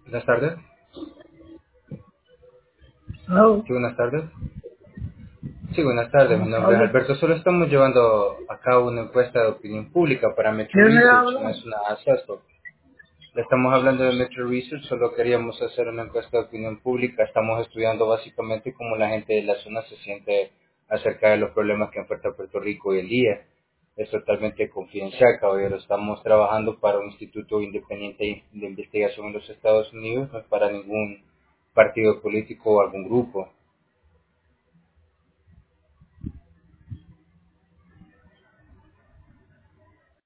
Buenas tardes. Hello. Sí, buenas tardes. Sí, buenas tardes. Mi Buenas nombre es tardes. Alberto. Solo estamos llevando a cabo una encuesta de opinión pública para Metro ¿Quién le Research. No habla? es una aseso. Le estamos hablando de Metro Research. Solo queríamos hacer una encuesta de opinión pública. Estamos estudiando básicamente cómo la gente de la zona se siente acerca de los problemas que enfrenta Puerto Rico hoy en día. Es totalmente confidencial, caballero. Estamos trabajando para un instituto independiente de investigación en los Estados Unidos, no es para ningún partido político o algún grupo.